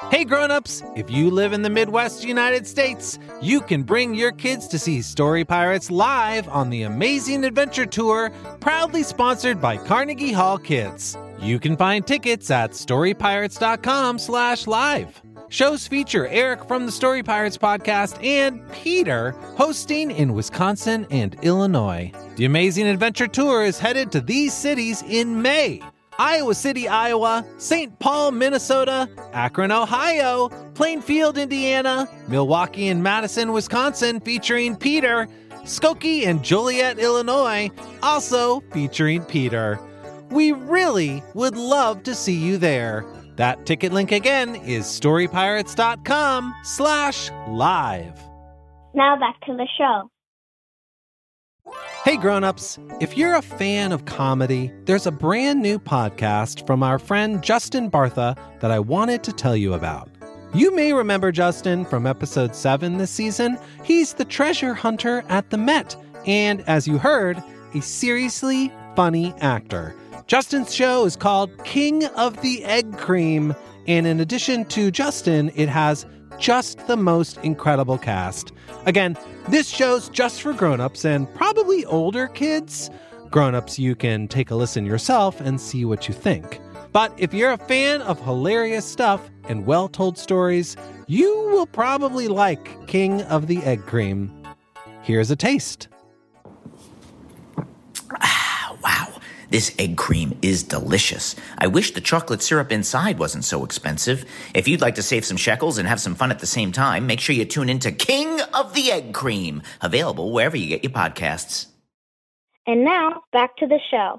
Hey grown-ups, if you live in the Midwest United States, you can bring your kids to see Story Pirates live on the Amazing Adventure Tour, proudly sponsored by Carnegie Hall Kids. You can find tickets at storypirates.com/live. Shows feature Eric from the Story Pirates podcast and Peter hosting in Wisconsin and Illinois. The Amazing Adventure Tour is headed to these cities in May: Iowa City, Iowa, St. Paul, Minnesota, Akron, Ohio, Plainfield, Indiana, Milwaukee and Madison, Wisconsin, featuring Peter, Skokie and Joliet, Illinois, also featuring Peter. We really would love to see you there. That ticket link again is storypirates.com/live. Now back to the show. Hey grown-ups, if you're a fan of comedy, there's a brand new podcast from our friend Justin Bartha that I wanted to tell you about. You may remember Justin from episode 7 this season. He's the treasure hunter at the Met, and as you heard, a seriously funny actor. Justin's show is called King of the Egg Cream, and in addition to Justin, it has just the most incredible cast. Again, this show's just for grown-ups and probably older kids. Grown-ups, you can take a listen yourself and see what you think. But if you're a fan of hilarious stuff and well-told stories, you will probably like King of the Egg Cream. Here's a taste. Wow, this egg cream is delicious. I wish the chocolate syrup inside wasn't so expensive. If you'd like to save some shekels and have some fun at the same time, make sure you tune into King of the Egg Cream, available wherever you get your podcasts. And now, back to the show.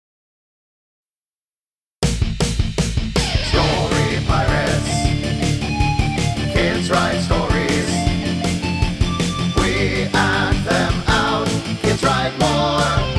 Story Pirates. Kids write stories. We act them out. Kids write more.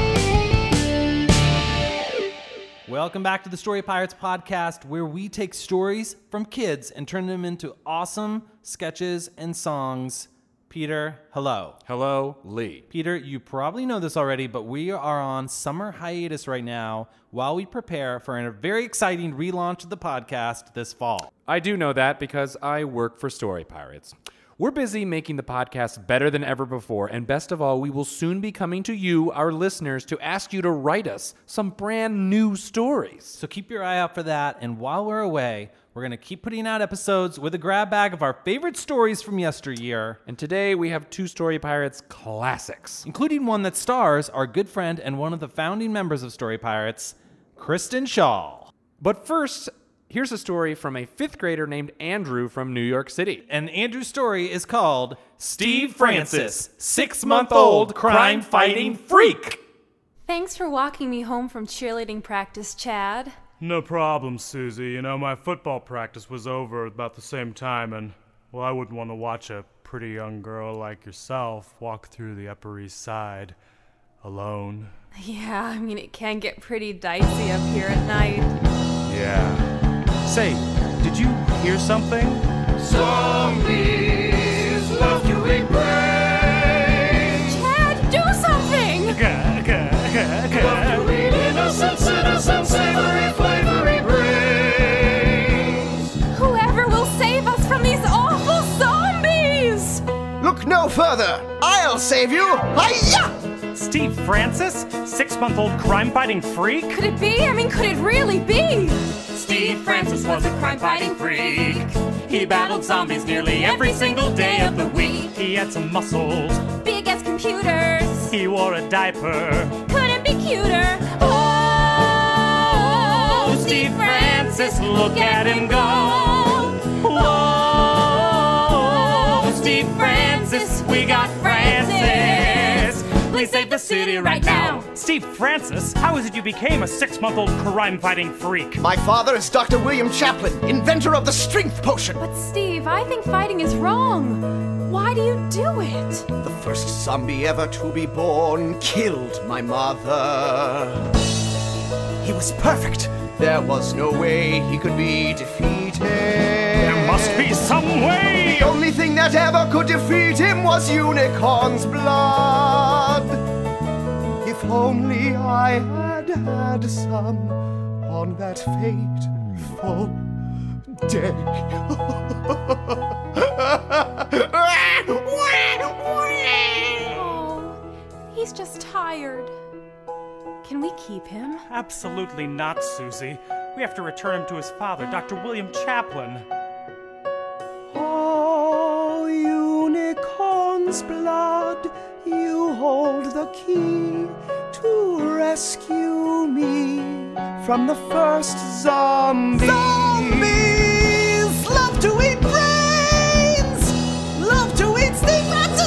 Welcome back to the Story Pirates podcast, where we take stories from kids and turn them into awesome sketches and songs. Peter, hello. Hello, Lee. Peter, you probably know this already, but we are on summer hiatus right now while we prepare for a very exciting relaunch of the podcast this fall. I do know that because I work for Story Pirates. We're busy making the podcast better than ever before, and best of all, we will soon be coming to you, our listeners, to ask you to write us some brand new stories. So keep your eye out for that, and while we're away, we're going to keep putting out episodes with a grab bag of our favorite stories from yesteryear. And today we have two Story Pirates classics, including one that stars our good friend and one of the founding members of Story Pirates, Kristen Schaal. But first, here's a story from a fifth grader named Andrew from New York City. And Andrew's story is called Steve Francis, 6-month-old crime-fighting freak. Thanks for walking me home from cheerleading practice, Chad. No problem, Susie. You know, my football practice was over about the same time, and, well, I wouldn't want to watch a pretty young girl like yourself walk through the Upper East Side alone. Yeah, I mean, it can get pretty dicey up here at night. Yeah. Say, did you hear something? Zombies love to eat brains. Chad, do something! Love to eat innocent citizens, savory, flavory brains. Whoever will save us from these awful zombies! Look no further. I'll save you. Hi-ya! Steve Francis? 6-month-old crime-fighting freak? Could it be? I mean, could it really be? Steve Francis was a crime-fighting freak. He battled zombies nearly every single day of the week. He had some muscles. Big as computers. He wore a diaper. Couldn't be cuter. Oh, Steve Francis, look at him go. Whoa, Steve Francis, we got Francis. Please save the city right now. Steve Francis, how is it you became a 6-month-old crime-fighting freak? My father is Dr. William Chaplin, inventor of the strength potion. But Steve, I think fighting is wrong. Why do you do it? The first zombie ever to be born killed my mother. He was perfect. There was no way he could be defeated. There must be some way! The only thing that ever could defeat him was unicorn's blood. If only I had had some on that fateful day. Oh, he's just tired. Can we keep him? Absolutely not, Susie. We have to return him to his father, Dr. William Chaplin. Oh, unicorn's blood, you hold the key to rescue me from the first zombie. Zombies love to eat brains, love to eat Steve Francis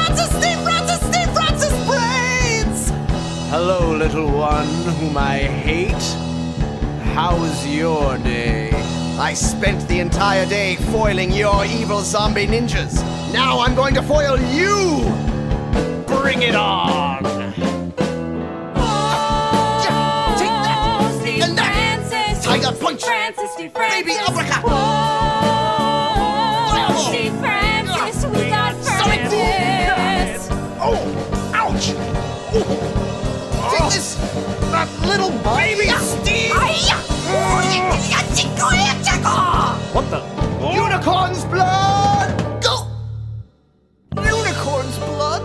brains. Hello, little one whom I hate. How's your day? I spent the entire day foiling your evil zombie ninjas. Now I'm going to foil you! Bring it on! Oh, take that! Steve And that! Francis. Tiger punch! Steve Francis. Baby uppercut! Oh, Steve Francis, we got Sonic Francis. Oh! Ouch! Ooh. Take this! That little baby Steve! What the? Unicorn's blood! Go! Unicorn's blood?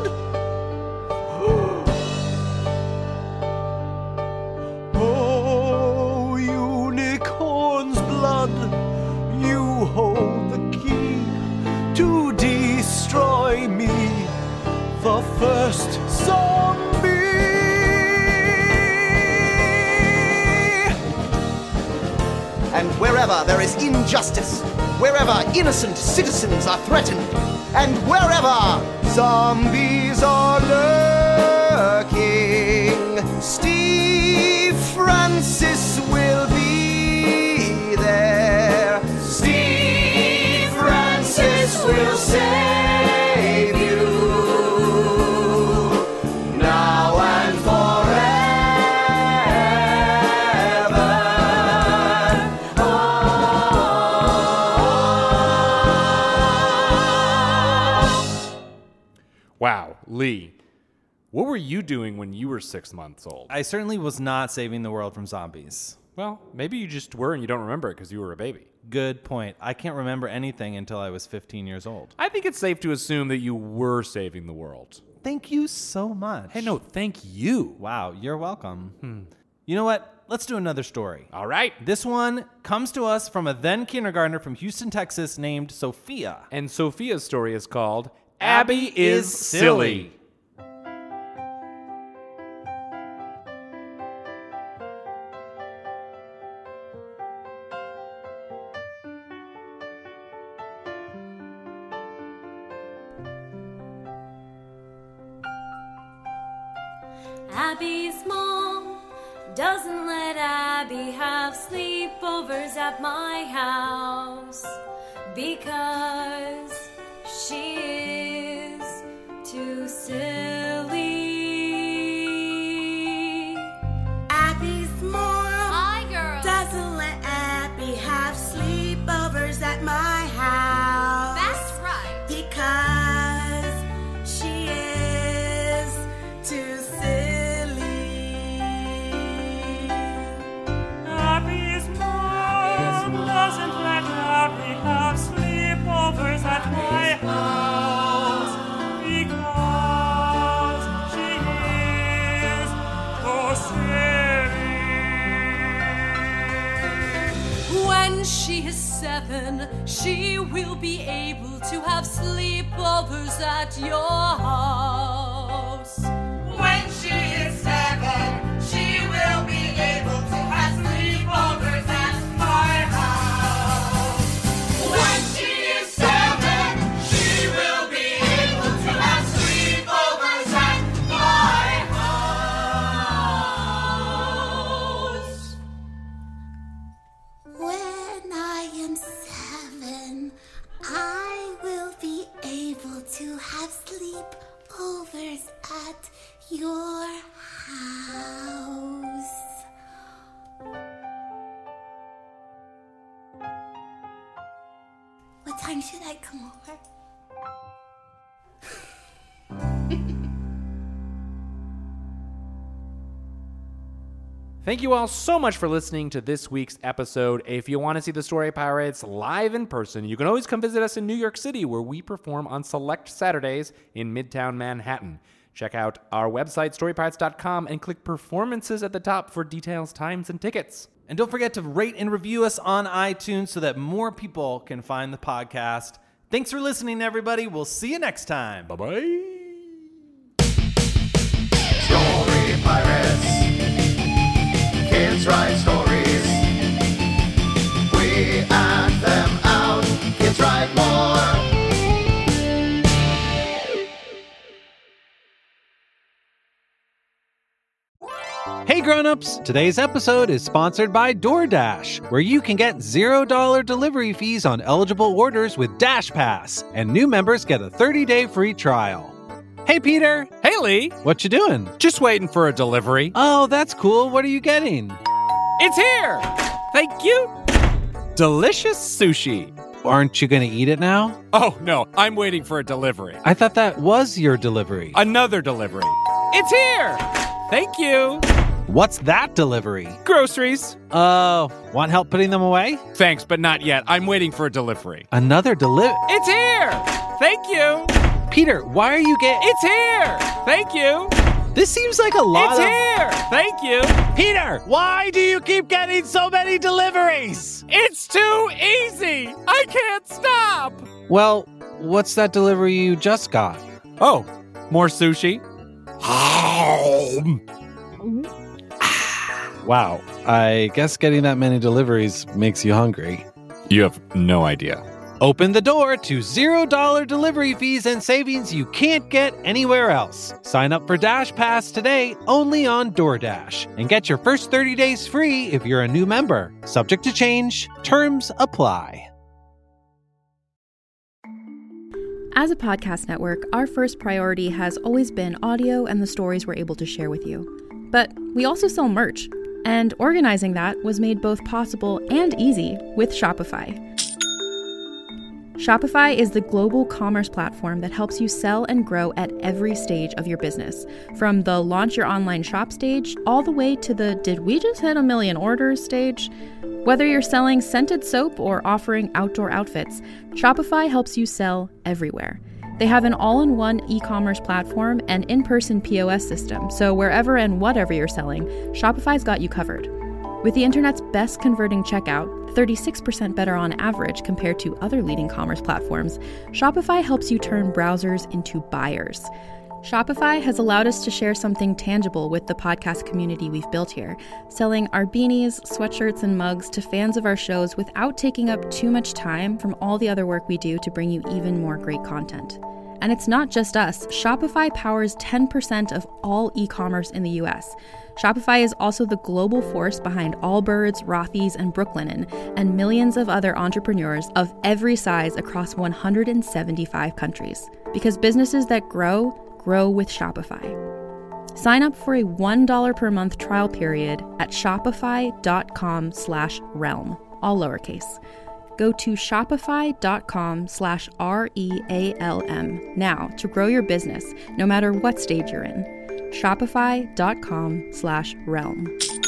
Oh, unicorn's blood, you hold the key to destroy me, the first zombie. And wherever there is injustice, wherever innocent citizens are threatened, and wherever zombies are lurking, Steve Francis will be there. Steve Francis will save you now and forever. Wow, Lee, what were you doing when you were 6 months old? I certainly was not saving the world from zombies. Well, maybe you just were and you don't remember it because you were a baby. Good point. I can't remember anything until I was 15 years old. I think it's safe to assume that you were saving the world. Thank you so much. Hey, no, thank you. Wow, you're welcome. You know what? Let's do another story. All right. This one comes to us from a then kindergartner from Houston, Texas named Sophia. And Sophia's story is called Abby is Silly. Abby's mom doesn't let Abby have sleepovers at my house because she is too silly. Abby's mom Hi, girls. doesn't let Abby have sleepovers at my house. That's right. Because she is too silly. Abby's mom doesn't let Abby have sleepovers at my house because she is too silly. When she is 7, she will be able to have sleepovers at your house. When she is 7, she will be able to have sleepovers at my house. When she is 7, she will be able to have sleepovers at my house. When I am 7, I will be able to have sleepovers at your house. What time should I come over? Thank you all so much for listening to this week's episode. If you want to see the Story Pirates live in person, you can always come visit us in New York City, where we perform on select Saturdays in Midtown Manhattan. Check out our website, storypirates.com, and click Performances at the top for details, times, and tickets. And don't forget to rate and review us on iTunes so that more people can find the podcast. Thanks for listening, everybody. We'll see you next time. Bye-bye. Story Pirates. Kids write stories. We act them out. Kids write more. Hey grown-ups, today's episode is sponsored by DoorDash, where you can get $0 delivery fees on eligible orders with Dash Pass, and new members get a 30-day free trial. Hey Peter! Hey Lee! What you doing? Just waiting for a delivery. Oh, that's cool. What are you getting? It's here! Thank you! Delicious sushi. Aren't you going to eat it now? Oh, no, I'm waiting for a delivery. I thought that was your delivery. Another delivery. It's here! Thank you! What's that delivery? Groceries. Want help putting them away? Thanks, but not yet. I'm waiting for a delivery. Another delivery? It's here! Thank you! Peter, why are you getting... It's here! Thank you! This seems like a lot It's here! Thank you! Peter, why do you keep getting so many deliveries? It's too easy! I can't stop! Well, what's that delivery you just got? Oh, more sushi? Wow, I guess getting that many deliveries makes you hungry. You have no idea. Open the door to $0 delivery fees and savings you can't get anywhere else. Sign up for Dash Pass today only on DoorDash and get your first 30 days free if you're a new member. Subject to change. Terms apply. As a podcast network, our first priority has always been audio and the stories we're able to share with you. But we also sell merch, and organizing that was made both possible and easy with Shopify. Shopify is the global commerce platform that helps you sell and grow at every stage of your business, from the launch your online shop stage all the way to the did we just hit 1 million orders stage. Whether you're selling scented soap or offering outdoor outfits, Shopify helps you sell everywhere. They have an all-in-one e-commerce platform and in-person POS system, so wherever and whatever you're selling, Shopify's got you covered. With the internet's best converting checkout, 36% better on average compared to other leading commerce platforms, Shopify helps you turn browsers into buyers. Shopify has allowed us to share something tangible with the podcast community we've built here, selling our beanies, sweatshirts, and mugs to fans of our shows without taking up too much time from all the other work we do to bring you even more great content. And it's not just us. Shopify powers 10% of all e-commerce in the US. Shopify is also the global force behind Allbirds, Rothy's, and Brooklinen, and millions of other entrepreneurs of every size across 175 countries. Because businesses that grow with Shopify. Sign up for a $1 per month trial period at shopify.com/realm, all lowercase. Go to shopify.com/REALM now to grow your business, no matter what stage you're in. Shopify.com/realm.